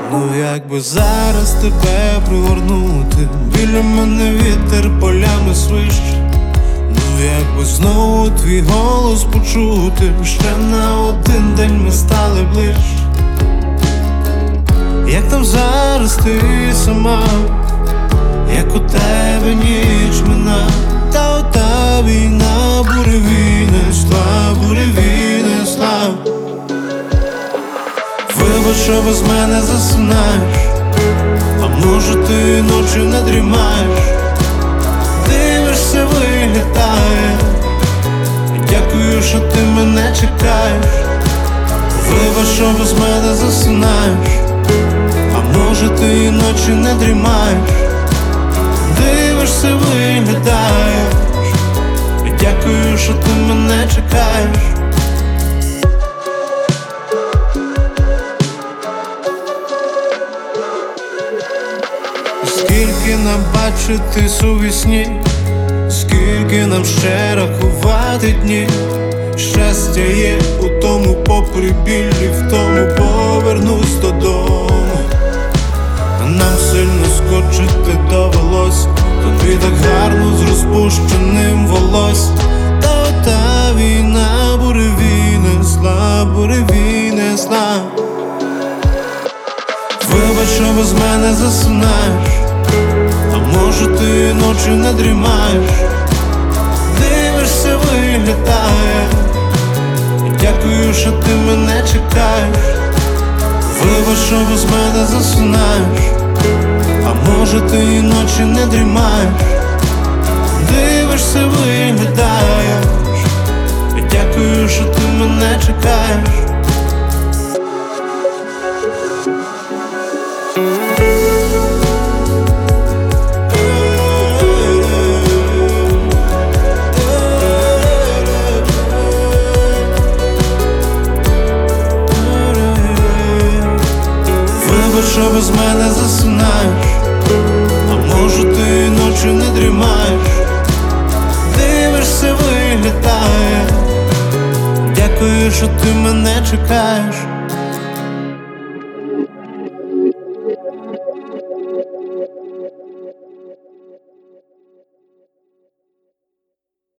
Ну якби зараз тебе пригорнути, біля мене вітер полями свище. Ну якби знову твій голос почути, ще на один день ми стали ближче. Як там зараз ти сама, як у тебе ніч мина, та ота війна буревій несла, буревій несла. Вибач, що без мене засинаєш, а може ти ночі не дрімаєш. Дивишся, виглядає, дякую, що ти мене чекаєш. Вибач, що без мене засинаєш, а може ти ночі не дрімаєш. Дивишся, виглядаєш, дякую, що ти мене чекаєш. Скільки нам бачитись у вісні, скільки нам ще рахувати дні. Щастя є у тому, попри біль, і в тому повернусь додому. Нам сильно скочити довелось, тобі так гарно з розпущеним волоссям. Та ота війна буревій несла, буревій несла. Вибач, що без мене засинаєш, а може ти ночі не дрімаєш. Дивишся, виглядає, дякую, що ти мене чекаєш. Вибач, що без мене засинаєш, а може ти ночі не дрімаєш. Дивишся, виглядаєш, дякую, що ти мене чекаєш. Вибач, що без мене засинаєш, а може ти ночі не дрімаєш. Дивишся, виглядає, дякую, що ти мене чекаєш.